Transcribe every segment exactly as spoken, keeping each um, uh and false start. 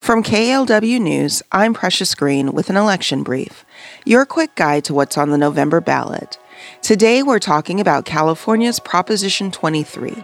From K L W News, I'm Precious Green with an election brief, your quick guide to what's on the November ballot. Today we're talking about California's Proposition twenty-three.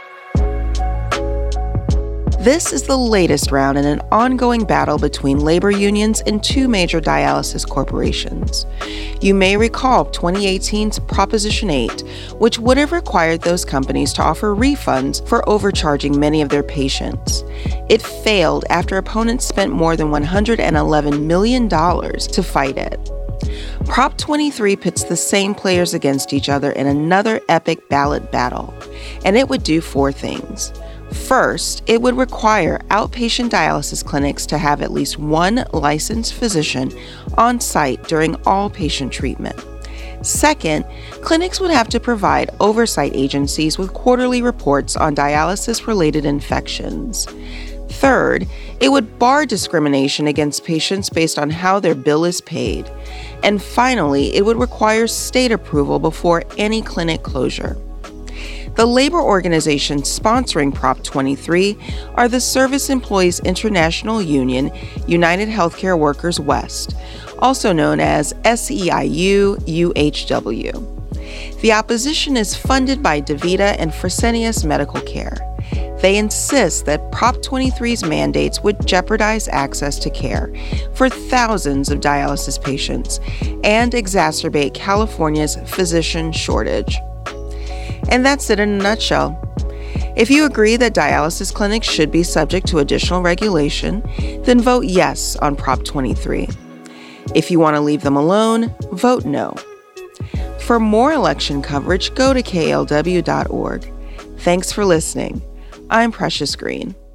This is the latest round in an ongoing battle between labor unions and two major dialysis corporations. You may recall twenty eighteen's Proposition eight, which would have required those companies to offer refunds for overcharging many of their patients. It failed after opponents spent more than one hundred eleven million dollars to fight it. Prop twenty-three pits the same players against each other in another epic ballot battle, and it would do four things. First, it would require outpatient dialysis clinics to have at least one licensed physician on site during all patient treatment. Second, clinics would have to provide oversight agencies with quarterly reports on dialysis-related infections. Third, it would bar discrimination against patients based on how their bill is paid. And finally, it would require state approval before any clinic closure. The labor organizations sponsoring Prop twenty-three are the Service Employees International Union, United Healthcare Workers West, also known as S E I U U H W. The opposition is funded by DaVita and Fresenius Medical Care. They insist that Prop twenty-three's mandates would jeopardize access to care for thousands of dialysis patients and exacerbate California's physician shortage. And that's it in a nutshell. If you agree that dialysis clinics should be subject to additional regulation, then vote yes on Prop twenty-three. If you want to leave them alone, vote no. For more election coverage, go to K L W dot org. Thanks for listening. I'm Precious Green.